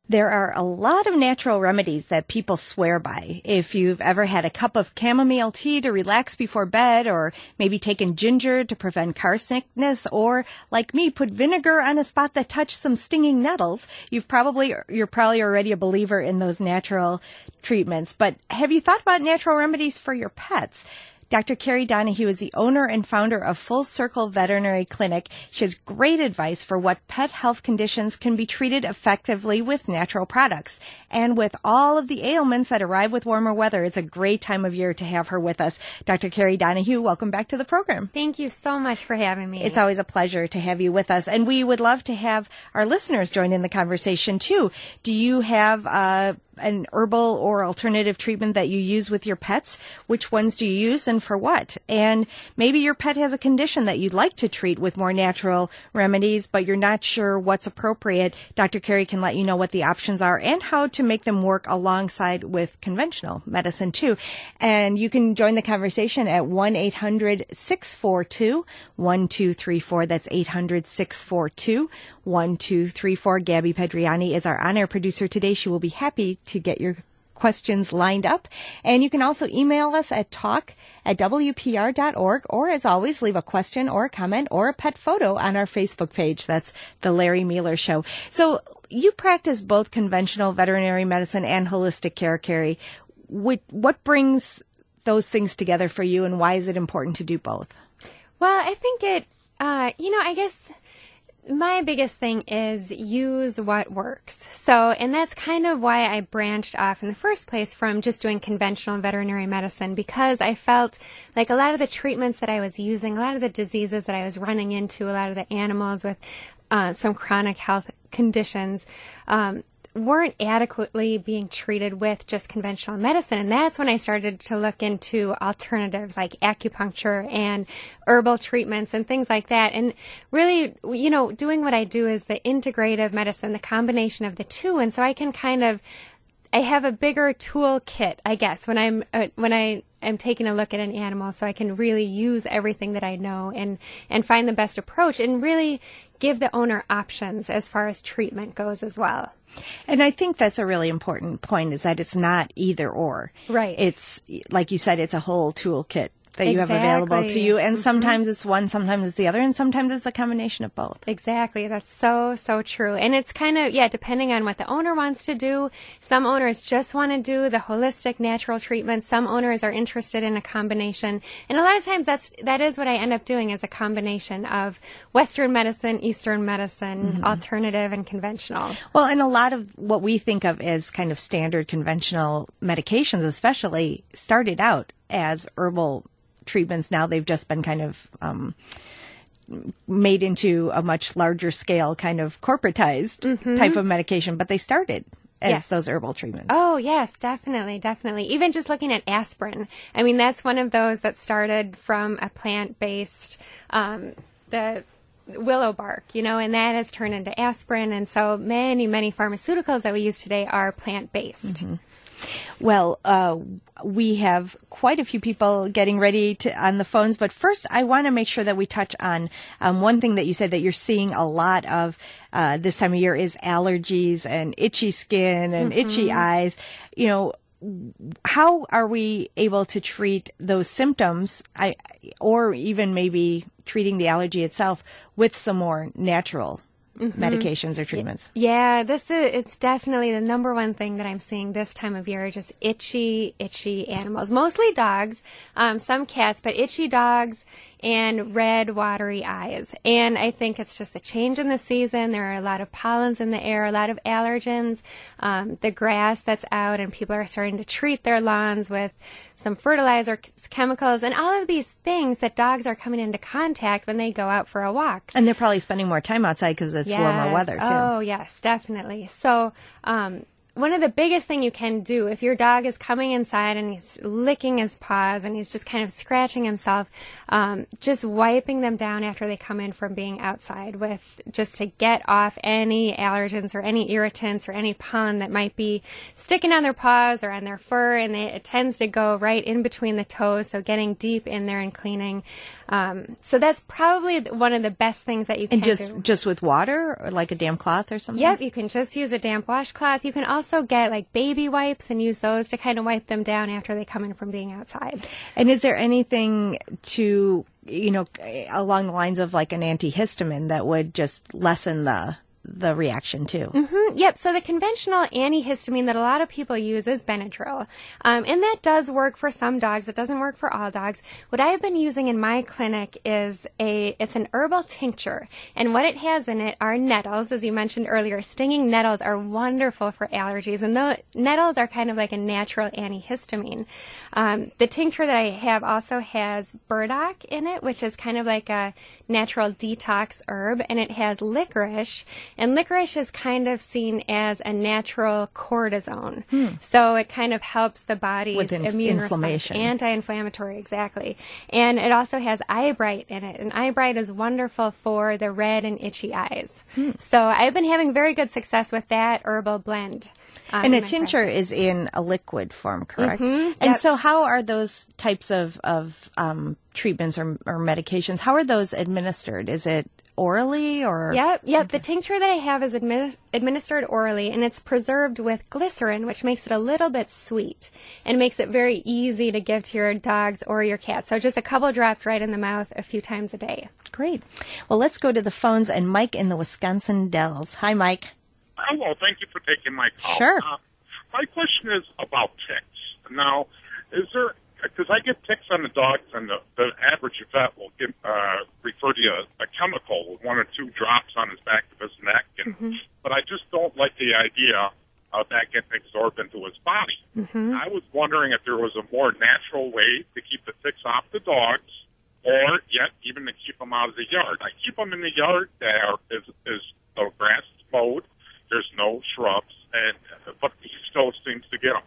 There are a lot of natural remedies that people swear by. If you've ever had a cup of chamomile tea to relax before bed, or maybe taken ginger to prevent car sickness, or like me, put vinegar on a spot that touched some stinging nettles, you're probably already a believer in those natural treatments. But have you thought about natural remedies for your pets? Dr. Carrie Donahue is the owner and founder of Full Circle Veterinary Clinic. She has great advice for what pet health conditions can be treated effectively with natural products. And with all of the ailments that arrive with warmer weather, it's a great time of year to have her with us. Dr. Carrie Donahue, welcome back to the program. Thank you so much for having me. It's always a pleasure to have you with us. And we would love to have our listeners join in the conversation too. Do you have an herbal or alternative treatment that you use with your pets? Which ones do you use and for what? And maybe your pet has a condition that you'd like to treat with more natural remedies, but you're not sure what's appropriate. Dr. Carrie can let you know what the options are and how to make them work alongside with conventional medicine too. And you can join the conversation at 1-800-642-1234. That's 800-642-1234. Gabby Pedriani is our on-air producer today. She will be happy to get your questions lined up. And you can also email us at talk@wpr.org, or as always, leave a question or a comment or a pet photo on our Facebook page. That's The Larry Mueller Show. So you practice both conventional veterinary medicine and holistic care, Carrie. What brings those things together for you, and why is it important to do both? Well, I think I guess my biggest thing is use what works. And that's kind of why I branched off in the first place from just doing conventional veterinary medicine, because I felt like a lot of the treatments that I was using, a lot of the diseases that I was running into, a lot of the animals with some chronic health conditions, weren't adequately being treated with just conventional medicine. And that's when I started to look into alternatives like acupuncture and herbal treatments and things like that. And really, doing what I do is the integrative medicine, the combination of the two. And so I can I have a bigger toolkit, I guess, when I am taking a look at an animal, so I can really use everything that I know and find the best approach and really give the owner options as far as treatment goes as well. And I think that's a really important point, is that it's not either or. Right. It's, like you said, it's a whole toolkit that you have available to you. And sometimes it's one, sometimes it's the other, and sometimes it's a combination of both. Exactly. That's so true. And it's kind of, depending on what the owner wants to do. Some owners just want to do the holistic natural treatment. Some owners are interested in a combination. And a lot of times that is what I end up doing, is a combination of Western medicine, Eastern medicine, alternative and conventional. Well, and a lot of what we think of as kind of standard conventional medications especially started out as herbal treatments. Now they've just been kind of made into a much larger scale, kind of corporatized type of medication, but they started as those herbal treatments. Oh, yes, definitely. Even just looking at aspirin. I mean, that's one of those that started from a plant-based, the willow bark, and that has turned into aspirin. And so many pharmaceuticals that we use today are plant-based. Well, we have quite a few people getting ready on the phones, but first I want to make sure that we touch on one thing that you said that you're seeing a lot of this time of year is allergies and itchy skin and itchy eyes. How are we able to treat those symptoms, or even maybe treating the allergy itself with some more natural medications or treatments? Yeah, it's definitely the number one thing that I'm seeing this time of year, just itchy animals. Mostly dogs, some cats, but itchy dogs and red, watery eyes. And I think it's just the change in the season. There are a lot of pollens in the air, a lot of allergens, the grass that's out, and people are starting to treat their lawns with some fertilizer chemicals and all of these things that dogs are coming into contact when they go out for a walk. And they're probably spending more time outside because it's warmer weather too. Oh, yes, definitely. So one of the biggest thing you can do if your dog is coming inside and he's licking his paws and he's just kind of scratching himself, just wiping them down after they come in from being outside with just to get off any allergens or any irritants or any pollen that might be sticking on their paws or on their fur, and it tends to go right in between the toes, so getting deep in there and cleaning. So that's probably one of the best things that you can do. And just with water, or like a damp cloth or something? Yep, you can just use a damp washcloth. You can also get like baby wipes and use those to kind of wipe them down after they come in from being outside. And is there anything to, along the lines of like an antihistamine that would just lessen the reaction too? Mm-hmm. Yep. So the conventional antihistamine that a lot of people use is Benadryl. And that does work for some dogs. It doesn't work for all dogs. What I've been using in my clinic is it's an herbal tincture. And what it has in it are nettles. As you mentioned earlier, stinging nettles are wonderful for allergies. And the nettles are kind of like a natural antihistamine. The tincture that I have also has burdock in it, which is kind of like a natural detox herb. And it has licorice. And licorice is kind of seen as a natural cortisone. So it kind of helps the body's immune response. Anti-inflammatory, exactly. And it also has eyebright in it. And eyebright is wonderful for the red and itchy eyes. So I've been having very good success with that herbal blend. And a tincture is in a liquid form, correct? Mm-hmm. And so how are those types of treatments or medications, how are those administered? Is it orally or? Yep. Okay. The tincture that I have is administered orally, and it's preserved with glycerin, which makes it a little bit sweet and makes it very easy to give to your dogs or your cats. So just a couple drops right in the mouth a few times a day. Great. Well, let's go to the phones and Mike in the Wisconsin Dells. Hi, Mike. Hello. Thank you for taking my call. Sure. My question is about ticks. Now, is there, because I get ticks on the dogs, and the average vet will refer to a chemical with 1 or 2 drops on his back of his neck, but I just don't like the idea of that getting absorbed into his body. I was wondering if there was a more natural way to keep the ticks off the dogs, or yet even to keep them out of the yard. I keep them in the yard. The grass is mowed. There's no shrubs, but he still seems to get them.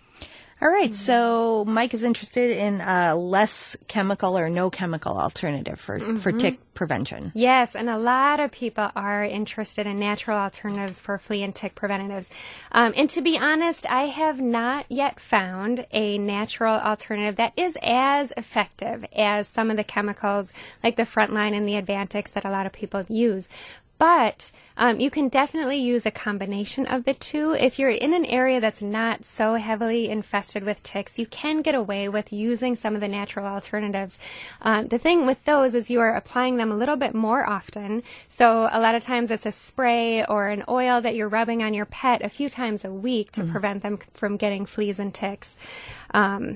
All right. So Mike is interested in a less chemical or no chemical alternative for tick prevention. Yes, and a lot of people are interested in natural alternatives for flea and tick preventatives. And to be honest, I have not yet found a natural alternative that is as effective as some of the chemicals like the Frontline and the Advantix that a lot of people use. But you can definitely use a combination of the two. If you're in an area that's not so heavily infested with ticks, you can get away with using some of the natural alternatives. The thing with those is you are applying them a little bit more often. So a lot of times it's a spray or an oil that you're rubbing on your pet a few times a week to prevent them from getting fleas and ticks. The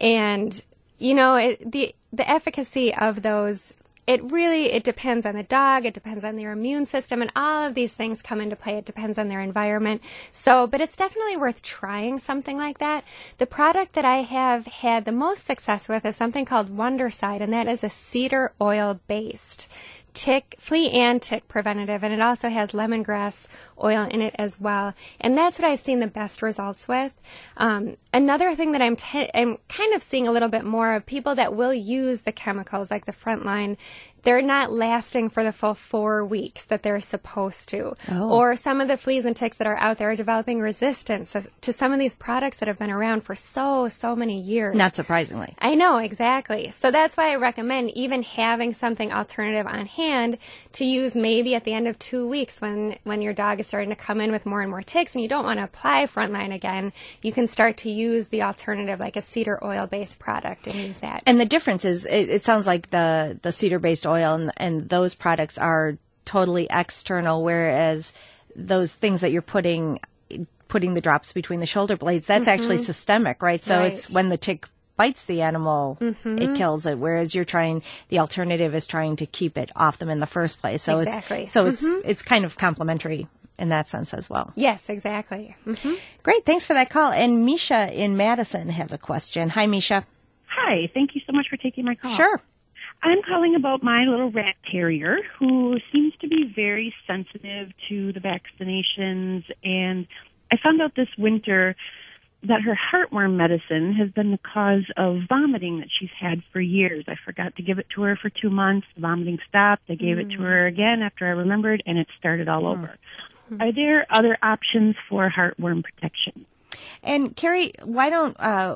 efficacy of those, it depends on the dog, it depends on their immune system, and all of these things come into play. It depends on their environment. But it's definitely worth trying something like that. The product that I have had the most success with is something called Wondercide, and that is a cedar oil-based flea and tick preventative, and it also has lemongrass oil in it as well. And that's what I've seen the best results with. Another thing that I'm kind of seeing a little bit more of, people that will use the chemicals like the Frontline, they're not lasting for the full 4 weeks that they're supposed to. Or some of the fleas and ticks that are out there are developing resistance to some of these products that have been around for so many years. Not surprisingly. I know, exactly. So that's why I recommend even having something alternative on hand to use maybe at the end of 2 weeks when your dog is starting to come in with more and more ticks and you don't want to apply Frontline again. You can start to use the alternative like a cedar oil-based product and use that. And the difference is, it sounds like the cedar-based oil and those products are totally external, whereas those things that you're putting the drops between the shoulder blades, that's actually systemic, right? So it's when the tick bites the animal, it kills it, whereas the alternative is trying to keep it off them in the first place. So it's kind of complementary in that sense as well. Yes, exactly. Great. Thanks for that call. And Misha in Madison has a question. Hi, Misha. Hi. Thank you so much for taking my call. Sure. I'm calling about my little rat terrier who seems to be very sensitive to the vaccinations, and I found out this winter that her heartworm medicine has been the cause of vomiting that she's had for years. I forgot to give it to her for 2 months. The vomiting stopped. I gave it to her again after I remembered, and it started all over. Are there other options for heartworm protection? And Carrie, why don't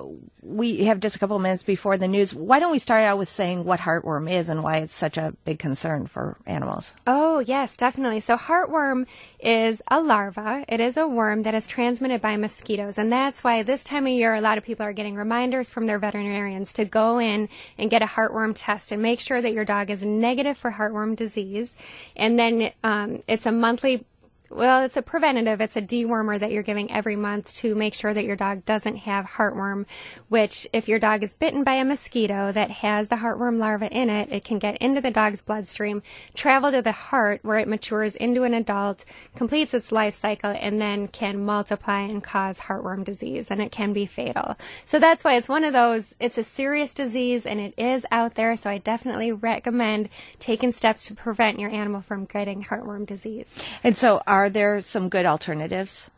we have just a couple of minutes before the news? Why don't we start out with saying what heartworm is and why it's such a big concern for animals? Oh, yes, definitely. So heartworm is a larva. It is a worm that is transmitted by mosquitoes. And that's why this time of year, a lot of people are getting reminders from their veterinarians to go in and get a heartworm test and make sure that your dog is negative for heartworm disease. And then it's a monthly it's a preventative. It's a dewormer that you're giving every month to make sure that your dog doesn't have heartworm, which if your dog is bitten by a mosquito that has the heartworm larva in it, it can get into the dog's bloodstream, travel to the heart where it matures into an adult, completes its life cycle, and then can multiply and cause heartworm disease, and it can be fatal. So that's why it's one of those, it's a serious disease, and it is out there, so I definitely recommend taking steps to prevent your animal from getting heartworm disease. And so are there some good alternatives?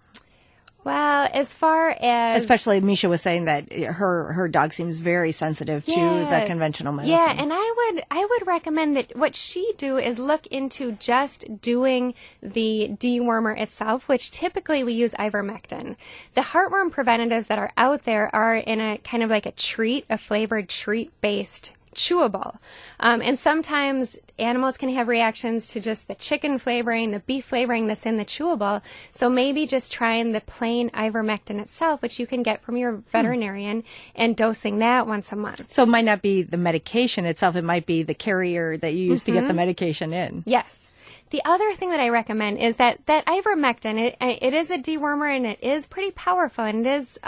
Well, as far as... Especially Misha was saying that her dog seems very sensitive to the conventional medicine. Yeah, and I would recommend that what she do is look into just doing the dewormer itself, which typically we use ivermectin. The heartworm preventatives that are out there are in a kind of like a flavored treat-based chewable. And sometimes animals can have reactions to just the chicken flavoring, the beef flavoring that's in the chewable. So maybe just trying the plain ivermectin itself, which you can get from your veterinarian, and dosing that once a month. So it might not be the medication itself. It might be the carrier that you use to get the medication in. Yes. The other thing that I recommend is that ivermectin, it is a dewormer, and it is pretty powerful, and it is...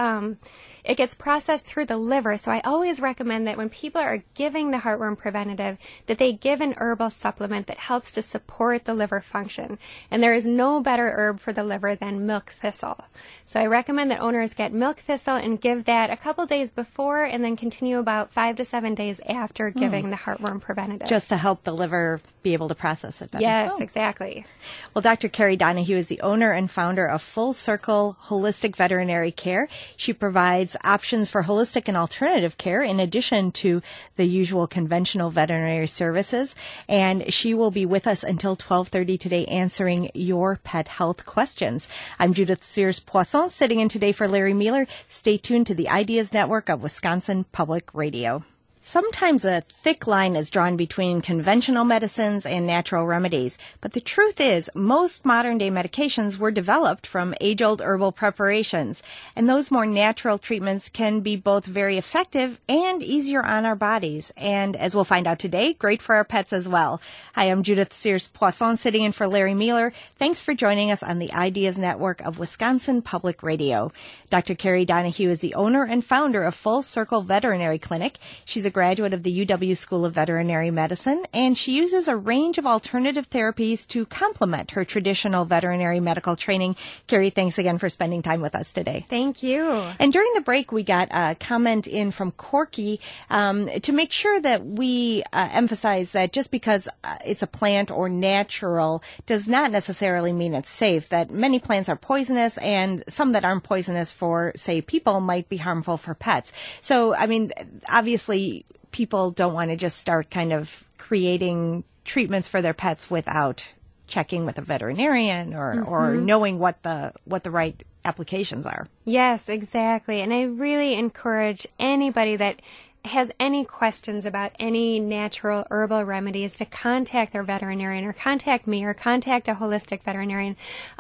it gets processed through the liver, so I always recommend that when people are giving the heartworm preventative, that they give an herbal supplement that helps to support the liver function. And there is no better herb for the liver than milk thistle. So I recommend that owners get milk thistle and give that a couple days before, and then continue about 5 to 7 days after giving the heartworm preventative. Just to help the liver be able to process it better. Yes, exactly. Well, Dr. Carrie Donahue is the owner and founder of Full Circle Holistic Veterinary Care. She provides options for holistic and alternative care in addition to the usual conventional veterinary services. And she will be with us until 12:30 today answering your pet health questions. I'm Judith Sears-Poisson, sitting in today for Larry Mueller. Stay tuned to the Ideas Network of Wisconsin Public Radio. Sometimes a thick line is drawn between conventional medicines and natural remedies, but the truth is most modern-day medications were developed from age-old herbal preparations, and those more natural treatments can be both very effective and easier on our bodies, and as we'll find out today, great for our pets as well. Hi, I'm Judith Sears-Poisson, sitting in for Larry Mueller. Thanks for joining us on the Ideas Network of Wisconsin Public Radio. Dr. Carrie Donahue is the owner and founder of Full Circle Veterinary Clinic. She's a graduate of the UW School of Veterinary Medicine, and she uses a range of alternative therapies to complement her traditional veterinary medical training. Carrie, thanks again for spending time with us today. Thank you. And during the break, we got a comment in from Corky to make sure that we emphasize that just because it's a plant or natural does not necessarily mean it's safe, that many plants are poisonous, and some that aren't poisonous for, say, people might be harmful for pets. So, I mean, obviously, people don't want to just start kind of creating treatments for their pets without checking with a veterinarian or knowing what the right applications are. Yes, exactly. And I really encourage anybody that has any questions about any natural herbal remedies to contact their veterinarian, or contact me, or contact a holistic veterinarian.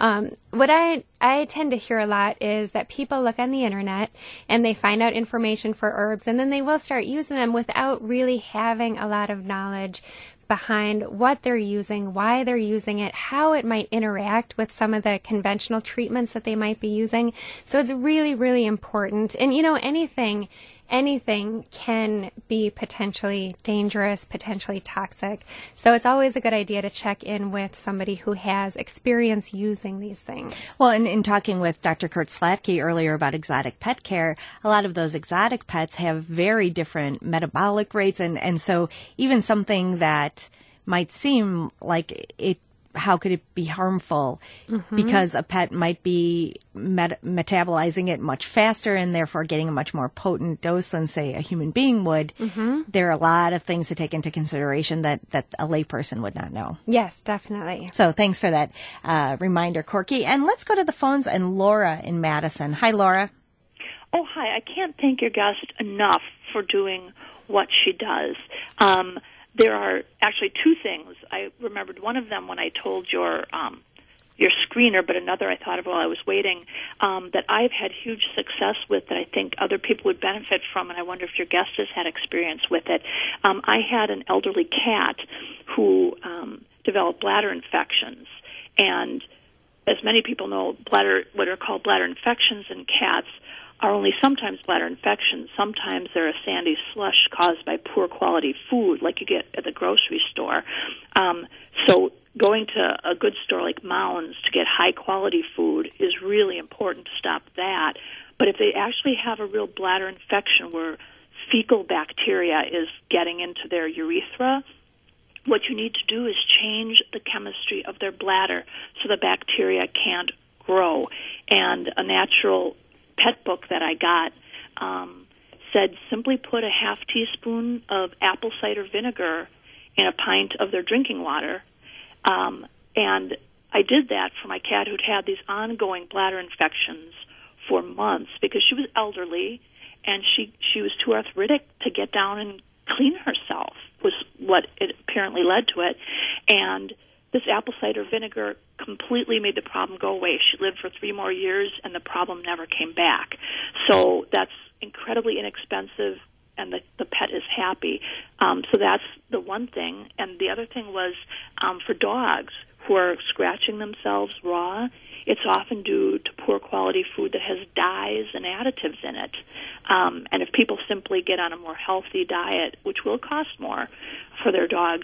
What I tend to hear a lot is that people look on the internet and they find out information for herbs, and then they will start using them without really having a lot of knowledge behind what they're using, why they're using it, how it might interact with some of the conventional treatments that they might be using. So it's really, really important. And, you know, anything can be potentially dangerous, potentially toxic. So it's always a good idea to check in with somebody who has experience using these things. Well, in talking with Dr. Kurt Slatke earlier about exotic pet care, a lot of those exotic pets have very different metabolic rates. And so even something that might seem like it how could it be harmful? Because a pet might be metabolizing it much faster and therefore getting a much more potent dose than, say, a human being would. There are a lot of things to take into consideration that a layperson would not know. Yes, definitely. So thanks for that reminder, Corky. And let's go to the phones and Laura in Madison. Hi, Laura. Oh, hi. I can't thank your guest enough for doing what she does. There are actually two things. I remembered one of them when I told your screener, but another I thought of while I was waiting, that I've had huge success with that I think other people would benefit from, and I wonder if your guest has had experience with it. I had an elderly cat who developed bladder infections, and as many people know, what are called bladder infections in cats are only sometimes bladder infections. Sometimes they're a sandy slush caused by poor quality food, like you get at the grocery store. So going to a good store like Mounds to get high quality food is really important to stop that. But if they actually have a real bladder infection where fecal bacteria is getting into their urethra, what you need to do is change the chemistry of their bladder so the bacteria can't grow. And a natural pet book that I got said simply put a half teaspoon of apple cider vinegar in a pint of their drinking water. And I did that for my cat who'd had these ongoing bladder infections for months because she was elderly and she was too arthritic to get down and clean herself, was what it apparently led to it. And this apple cider vinegar completely made the problem go away. She lived for 3 more years, and the problem never came back. So that's incredibly inexpensive, and the pet is happy. So that's the one thing. And the other thing was for dogs who are scratching themselves raw, it's often due to poor quality food that has dyes and additives in it. And if people simply get on a more healthy diet, which will cost more for their dogs,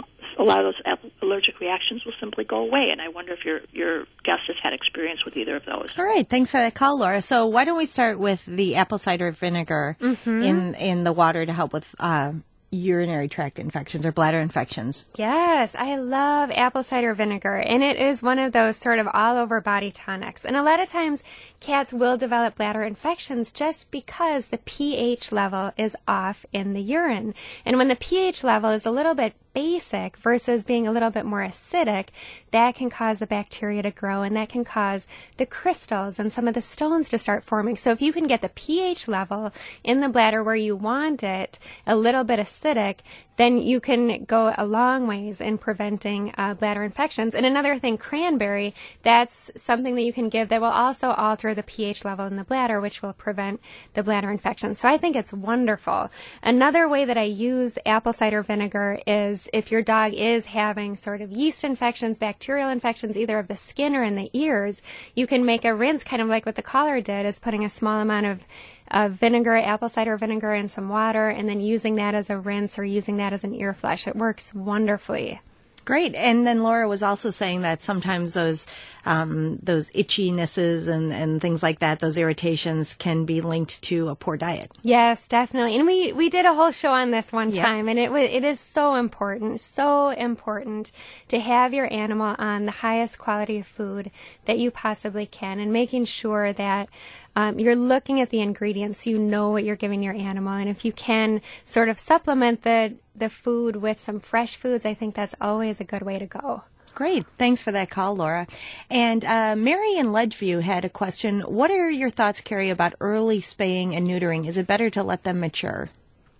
a lot of those allergic reactions will simply go away. And I wonder if your guest has had experience with either of those. All right. Thanks for that call, Laura. So why don't we start with the apple cider vinegar in the water to help with urinary tract infections or bladder infections? Yes, I love apple cider vinegar, and it is one of those sort of all-over body tonics. And a lot of times, cats will develop bladder infections just because the pH level is off in the urine. And when the pH level is a little bit basic versus being a little bit more acidic, that can cause the bacteria to grow, and that can cause the crystals and some of the stones to start forming. So if you can get the pH level in the bladder where you want it a little bit acidic, then you can go a long ways in preventing bladder infections. And another thing, cranberry, that's something that you can give that will also alter the pH level in the bladder, which will prevent the bladder infection. So I think it's wonderful. Another way that I use apple cider vinegar is if your dog is having sort of yeast infections, bacterial infections, either of the skin or in the ears, you can make a rinse, kind of like what the caller did, is putting a small amount of vinegar, apple cider vinegar, and some water, and then using that as a rinse or using that as an ear flush. It works wonderfully. Great. And then Laura was also saying that sometimes those itchinesses and things like that, those irritations can be linked to a poor diet. Yes, definitely. And we did a whole show on this one time, and it is so important to have your animal on the highest quality of food that you possibly can, and making sure that you're looking at the ingredients, so you know what you're giving your animal. And if you can sort of supplement the food with some fresh foods, I think that's always a good way to go. Great. Thanks for that call, Laura. And Mary in Ledgeview had a question. What are your thoughts, Carrie, about early spaying and neutering? Is it better to let them mature?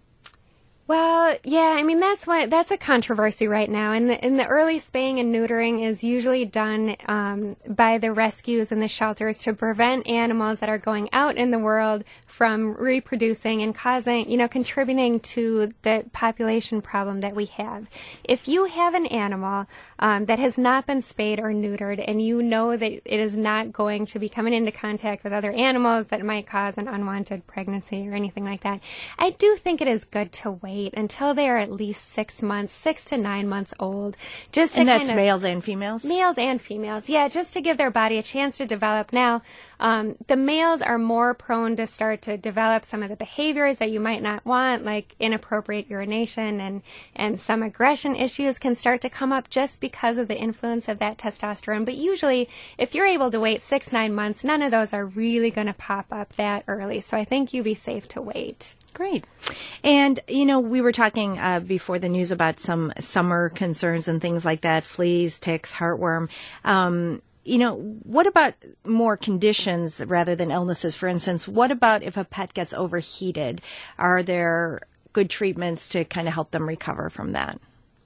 Well, yeah, I mean, that's a controversy right now. And the early spaying and neutering is usually done by the rescues and the shelters to prevent animals that are going out in the world from reproducing and contributing to the population problem that we have. If you have an animal that has not been spayed or neutered, and you know that it is not going to be coming into contact with other animals that might cause an unwanted pregnancy or anything like that, I do think it is good to wait wait until they are at least 6 to 9 months old. Just And to that's males and females? Males and females, yeah, just to give their body a chance to develop. Now, the males are more prone to start to develop some of the behaviors that you might not want, like inappropriate urination, and some aggression issues can start to come up just because of the influence of that testosterone. But usually, if you're able to wait 6-9 months, none of those are really going to pop up that early. So I think you'd be safe to wait. Great. And, you know, we were talking before the news about some summer concerns and things like that, fleas, ticks, heartworm. You know, what about more conditions rather than illnesses? For instance, what about if a pet gets overheated? Are there good treatments to kind of help them recover from that?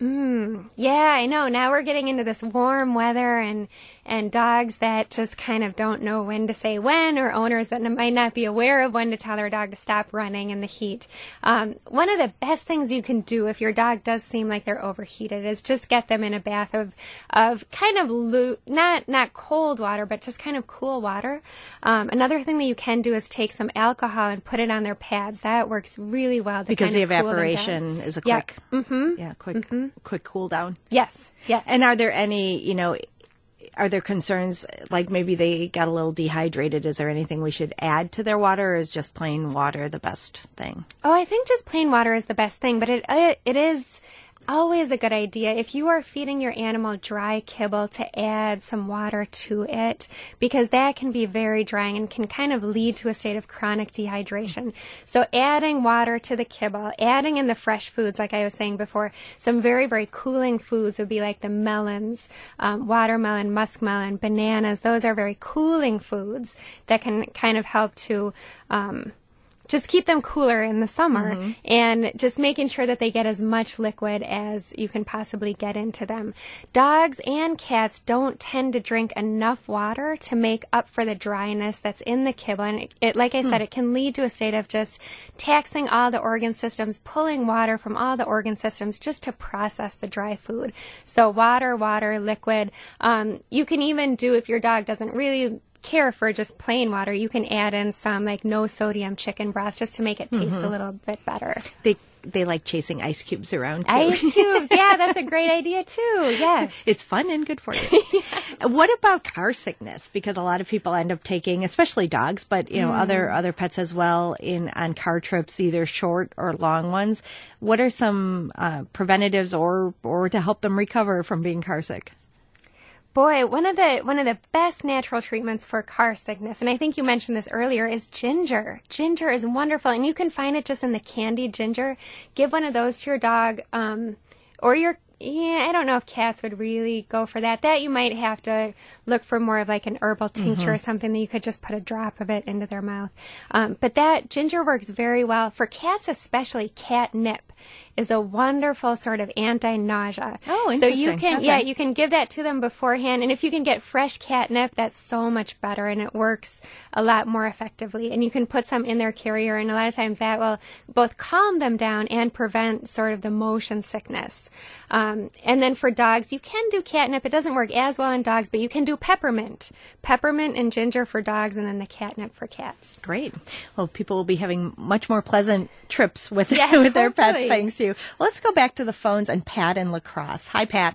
Yeah, I know. Now we're getting into this warm weather and dogs that just kind of don't know when to say when, or owners that might not be aware of when to tell their dog to stop running in the heat. One of the best things you can do if your dog does seem like they're overheated is just get them in a bath of kind of not cold water, but just kind of cool water. Another thing that you can do is take some alcohol and put it on their pads. That works really well to because kind the of cool them evaporation down. is a quick, Yeah. quick cool down. Yes. And are there any, you know, are there concerns like maybe they got a little dehydrated? Is there anything we should add to their water, or is just plain water the best thing? Oh, I think just plain water is the best thing, but it is always a good idea if you are feeding your animal dry kibble to add some water to it, because that can be very drying and can kind of lead to a state of chronic dehydration. So adding water to the kibble, adding in the fresh foods, like I was saying before, some very, very cooling foods would be like the melons, watermelon, muskmelon, bananas. Those are very cooling foods that can kind of help to just keep them cooler in the summer, and just making sure that they get as much liquid as you can possibly get into them. Dogs and cats don't tend to drink enough water to make up for the dryness that's in the kibble. And it like I said, it can lead to a state of just taxing all the organ systems, pulling water from all the organ systems just to process the dry food. So water, liquid. You can even do, if your dog doesn't really care for just plain water, you can add in some like no sodium chicken broth just to make it taste a little bit better. They like chasing ice cubes around too. Ice cubes, yeah, that's a great idea too. Yes, it's fun and good for you. What about car sickness? Because a lot of people end up taking, especially dogs, but you know other pets as well, on car trips, either short or long ones. What are some preventatives or to help them recover from being car sick? Boy, one of the best natural treatments for car sickness, and I think you mentioned this earlier, is ginger. Ginger is wonderful, and you can find it just in the candied ginger. Give one of those to your dog, or your I don't know if cats would really go for that. That you might have to look for more of like an herbal tincture or something that you could just put a drop of it into their mouth. But that ginger works very well for cats, especially catnip is a wonderful sort of anti-nausea. Oh, interesting. So you can, you can give that to them beforehand. And if you can get fresh catnip, that's so much better, and it works a lot more effectively. And you can put some in their carrier, and a lot of times that will both calm them down and prevent sort of the motion sickness. And then for dogs, you can do catnip. It doesn't work as well in dogs, but you can do peppermint. Peppermint and ginger for dogs, and then the catnip for cats. Great. Well, people will be having much more pleasant trips with Yes, with their pets, hopefully. thanks to you. Well, let's go back to the phones and Pat in La Crosse. Hi, Pat.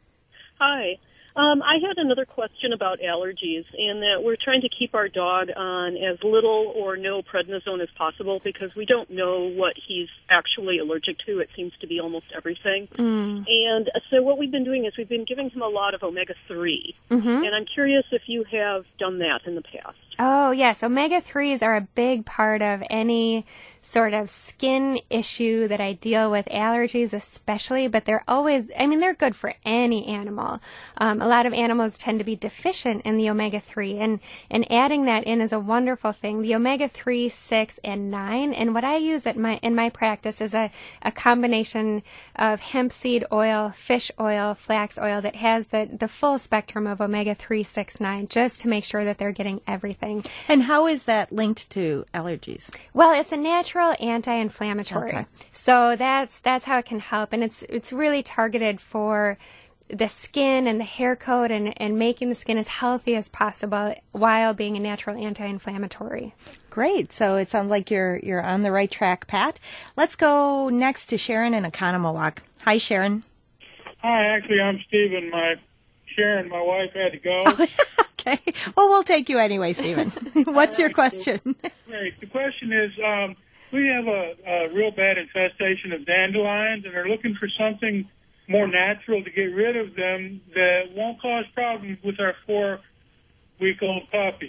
Hi. I had another question about allergies, and that we're trying to keep our dog on as little or no prednisone as possible because we don't know what he's actually allergic to. It seems to be almost everything. And so what we've been doing is we've been giving him a lot of omega-3, and I'm curious if you have done that in the past. Oh, yes. Omega-3s are a big part of any sort of skin issue that I deal with, allergies especially, but they're always, they're good for any animal. A lot of animals tend to be deficient in the omega-3, and adding that in is a wonderful thing. The omega-3, 6, and 9, and what I use in my practice is a combination of hemp seed oil, fish oil, flax oil that has the full spectrum of omega-3, 6, 9, just to make sure that they're getting everything. And how is that linked to allergies? Well, it's a natural anti-inflammatory. Okay. So that's how it can help, and it's really targeted for the skin and the hair coat and making the skin as healthy as possible while being a natural anti-inflammatory. Great. So it sounds like you're on the right track, Pat. Let's go next to Sharon in Oconomowoc. Hi, Sharon. Hi, actually, I'm Stephen. Sharon, my wife, had to go. Okay. Well, we'll take you anyway, Stephen. What's your question? Great. The question is, we have a real bad infestation of dandelions, and are looking for something more natural to get rid of them that won't cause problems with our 4-week-old puppies.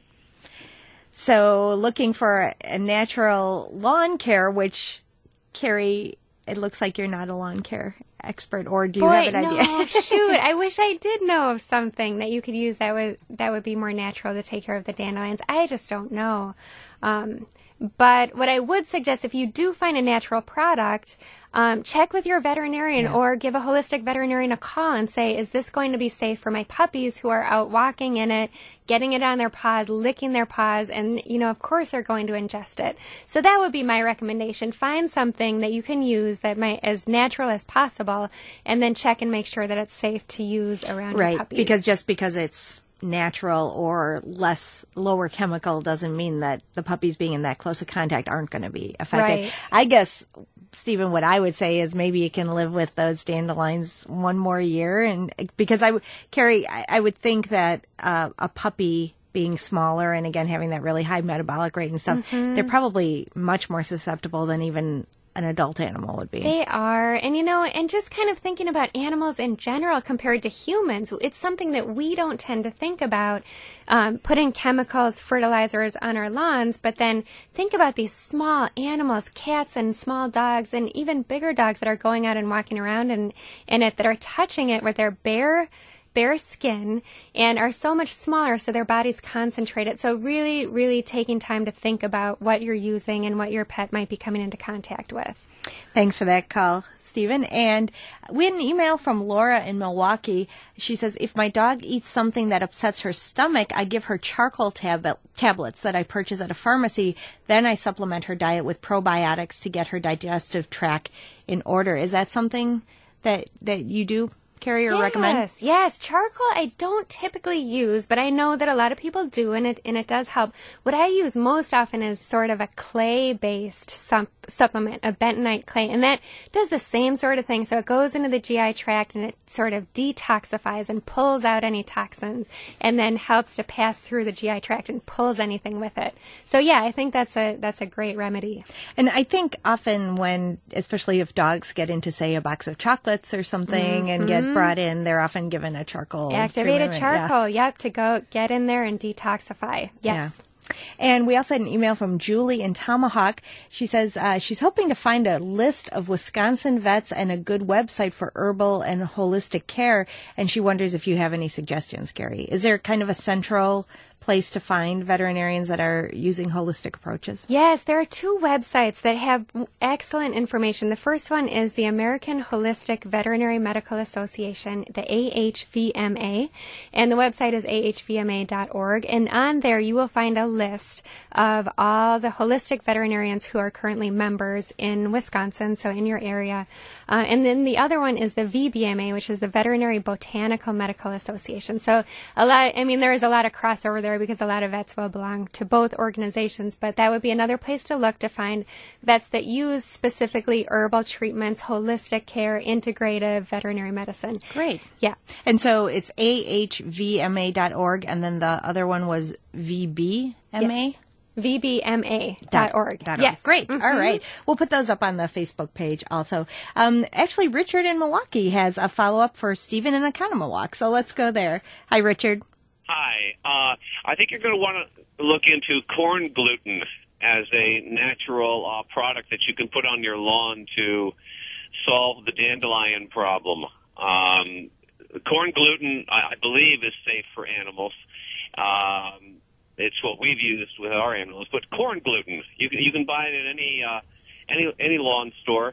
So looking for a natural lawn care, which, Carrie, it looks like you're not a lawn care expert, or do you have an idea? No, shoot. I wish I did know of something that you could use that would be more natural to take care of the dandelions. I just don't know. But what I would suggest, if you do find a natural product, check with your veterinarian or give a holistic veterinarian a call and say, is this going to be safe for my puppies who are out walking in it, getting it on their paws, licking their paws, and, of course they're going to ingest it. So that would be my recommendation. Find something that you can use that might as natural as possible, and then check and make sure that it's safe to use around your puppies. Because just because it's natural or lower chemical doesn't mean that the puppies being in that close of contact aren't going to be affected. Right. I guess, Stephen, what I would say is maybe you can live with those dandelions one more year, and because Carrie, I would think that a puppy being smaller and again having that really high metabolic rate and stuff, they're probably much more susceptible than even an adult animal would be. They are. And, and just kind of thinking about animals in general compared to humans, it's something that we don't tend to think about, putting chemicals, fertilizers on our lawns, but then think about these small animals, cats and small dogs and even bigger dogs that are going out and walking around in it, that are touching it with their bare skin and are so much smaller, so their body's concentrated. So really, really taking time to think about what you're using and what your pet might be coming into contact with. Thanks for that call, Stephen. And we had an email from Laura in Milwaukee. She says, if my dog eats something that upsets her stomach, I give her charcoal tablets that I purchase at a pharmacy. Then I supplement her diet with probiotics to get her digestive tract in order. Is that something that you do, Carrie, or recommend? Yes. Charcoal I don't typically use, but I know that a lot of people do, and it does help. What I use most often is sort of a clay-based supplement, a bentonite clay, and that does the same sort of thing. So it goes into the GI tract and it sort of detoxifies and pulls out any toxins, and then helps to pass through the GI tract and pulls anything with it. So yeah, I think that's a great remedy. And I think often when, especially if dogs get into, say, a box of chocolates or something and get brought in, they're often given a charcoal activated treatment. charcoal. Yep, to go get in there and detoxify. Yes. Yeah. And we also had an email from Julie in Tomahawk. She says she's hoping to find a list of Wisconsin vets and a good website for herbal and holistic care. And she wonders if you have any suggestions, Gary. Is there kind of a central place to find veterinarians that are using holistic approaches? Yes, there are 2 websites that have excellent information. The first one is the American Holistic Veterinary Medical Association, the AHVMA, and the website is ahvma.org. And on there you will find a list of all the holistic veterinarians who are currently members in Wisconsin, so in your area. And then the other one is the VBMA, which is the Veterinary Botanical Medical Association. So there is a lot of crossover there because a lot of vets will belong to both organizations, but that would be another place to look to find vets that use specifically herbal treatments, holistic care, integrative veterinary medicine. Great. Yeah. And so it's ahvma.org, and then the other one was VBMA? Yes. VBMA.org. Yes. Great. All right. We'll put those up on the Facebook page also. Actually, Richard in Milwaukee has a follow-up for Stephen in Oconomowoc, so let's go there. Hi, Richard. Hi. I think you're going to want to look into corn gluten as a natural product that you can put on your lawn to solve the dandelion problem. Corn gluten, I believe, is safe for animals. It's what we've used with our animals. But corn gluten, you can buy it at any lawn store.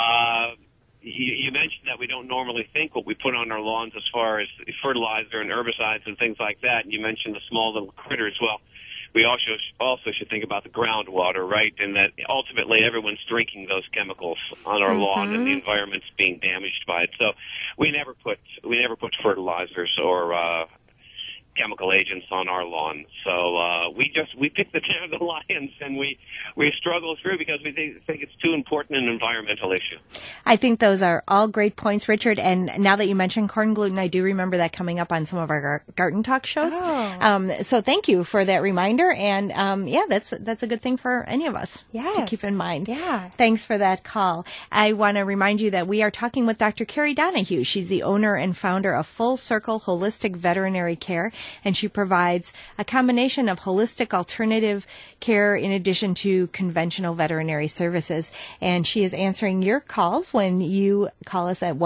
You mentioned that we don't normally think what we put on our lawns as far as fertilizer and herbicides and things like that. And you mentioned the small little critters. Well, we also should think about the groundwater, right? And that ultimately everyone's drinking those chemicals on our lawn, and the environment's being damaged by it. So we never put fertilizers or chemical agents on our lawn. So we pick the dandelions, and we struggle through because we think it's too important an environmental issue. I think those are all great points, Richard. And now that you mentioned corn gluten, I do remember that coming up on some of our Garden Talk shows. So thank you for that reminder. And that's a good thing for any of us to keep in mind. Yeah. Thanks for that call. I want to remind you that we are talking with Dr. Carrie Donahue. She's the owner and founder of Full Circle Holistic Veterinary Care, and she provides a combination of holistic alternative care in addition to conventional veterinary services. And she is answering your calls when you call us at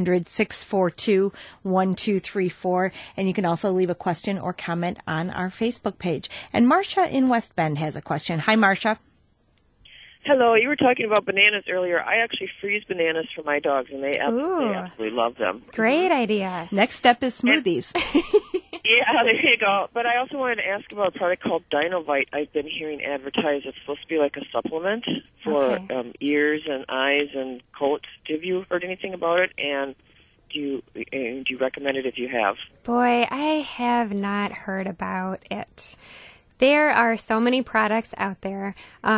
1-800-642-1234. And you can also leave a question or comment on our Facebook page. And Marcia in West Bend has a question. Hi, Marcia. Hello, you were talking about bananas earlier. I actually freeze bananas for my dogs, and they absolutely love them. Great idea. Next step is smoothies. Yeah, there you go. But I also wanted to ask about a product called Dinovite. I've been hearing advertised. It's supposed to be like a supplement for ears and eyes and coats. Have you heard anything about it? And do you recommend it if you have? Boy, I have not heard about it. There are so many products out there.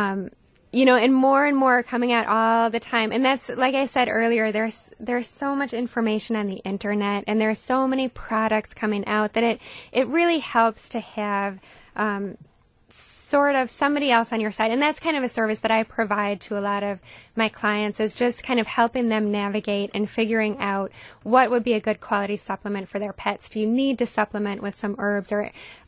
And more are coming out all the time. And that's, like I said earlier, there's so much information on the internet, and there's so many products coming out that it really helps to have sort of somebody else on your side. And that's kind of a service that I provide to a lot of my clients, is just kind of helping them navigate and figuring out what would be a good quality supplement for their pets. Do you need to supplement with some herbs or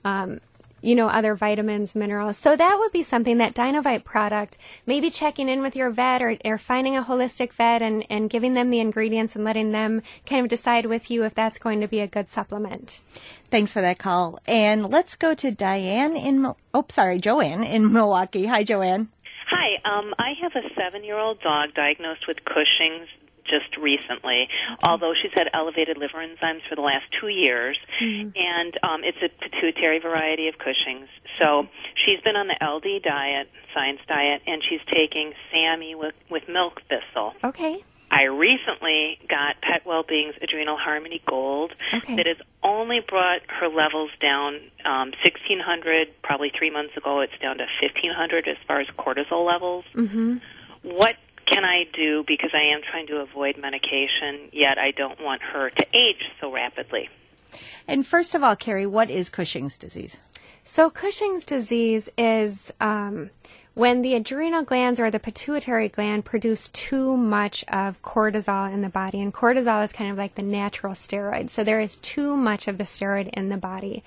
other vitamins, minerals? So that would be something, that Dinovite product, maybe checking in with your vet or finding a holistic vet and giving them the ingredients and letting them kind of decide with you if that's going to be a good supplement. Thanks for that call. And let's go to Joanne in Milwaukee. Hi, Joanne. Hi. I have a 7-year-old dog diagnosed with Cushing's just recently, although she's had elevated liver enzymes for the last 2 years, and it's a pituitary variety of Cushing's. So she's been on the LD diet, science diet, and she's taking SAMe with milk thistle. Okay. I recently got Pet Wellbeing's Adrenal Harmony Gold that has only brought her levels down 1,600, probably 3 months ago. It's down to 1,500 as far as cortisol levels. Mm-hmm. What can I do, because I am trying to avoid medication, yet I don't want her to age so rapidly? And first of all, Carrie, what is Cushing's disease? So Cushing's disease is when the adrenal glands or the pituitary gland produce too much of cortisol in the body. And cortisol is kind of like the natural steroid. So there is too much of the steroid in the body.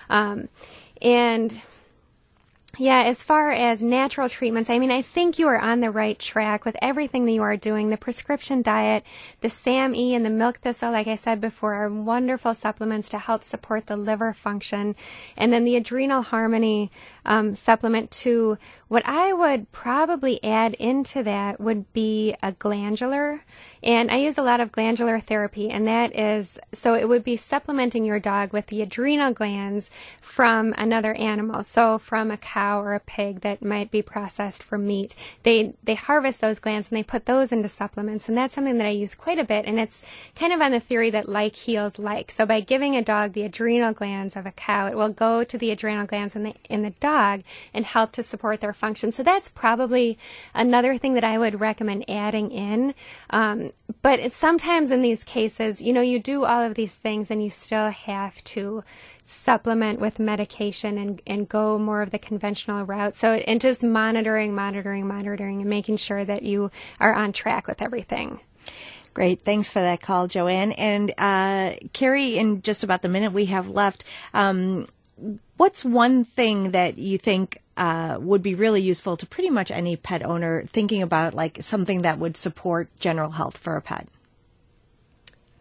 As far as natural treatments, I think you are on the right track with everything that you are doing. The prescription diet, the SAMe and the milk thistle, like I said before, are wonderful supplements to help support the liver function. And then the Adrenal Harmony supplement too. What I would probably add into that would be a glandular. And I use a lot of glandular therapy, and that is, so it would be supplementing your dog with the adrenal glands from another animal. So from a cow or a pig that might be processed for meat. They harvest those glands and they put those into supplements. And that's something that I use quite a bit. And it's kind of on the theory that like heals like. So by giving a dog the adrenal glands of a cow, it will go to the adrenal glands in the dog and help to support their function. So that's probably another thing that I would recommend adding in. But it's sometimes in these cases, you do all of these things and you still have to supplement with medication and go more of the conventional route. So, and just monitoring and making sure that you are on track with everything. Great. Thanks for that call, Joanne. And Carrie, in just about the minute we have left, what's one thing that you think would be really useful to pretty much any pet owner thinking about, like something that would support general health for a pet?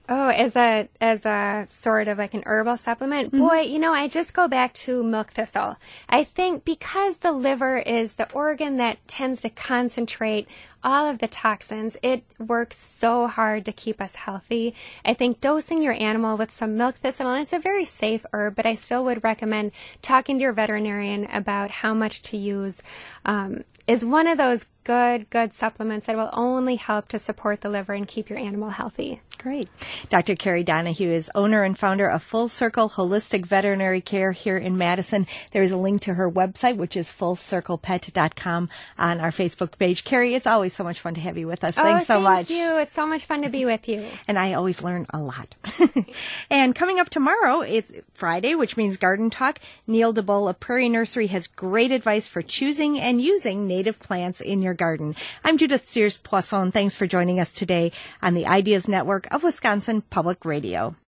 Oh, as a sort of like an herbal supplement? Mm-hmm. Boy, I just go back to milk thistle. I think because the liver is the organ that tends to concentrate all of the toxins, it works so hard to keep us healthy. I think dosing your animal with some milk thistle, and it's a very safe herb, but I still would recommend talking to your veterinarian about how much to use, is one of those good supplements that will only help to support the liver and keep your animal healthy. Great. Dr. Carrie Donahue is owner and founder of Full Circle Holistic Veterinary Care here in Madison. There is a link to her website, which is fullcirclepet.com, on our Facebook page. Carrie, it's always so much fun to have you with us. Thanks so much. Thank you. It's so much fun to be with you. And I always learn a lot. And coming up tomorrow, it's Friday, which means Garden Talk. Neil DeBoll of Prairie Nursery has great advice for choosing and using native plants in your garden. I'm Judith Sears Poisson. Thanks for joining us today on the Ideas Network of Wisconsin Public Radio.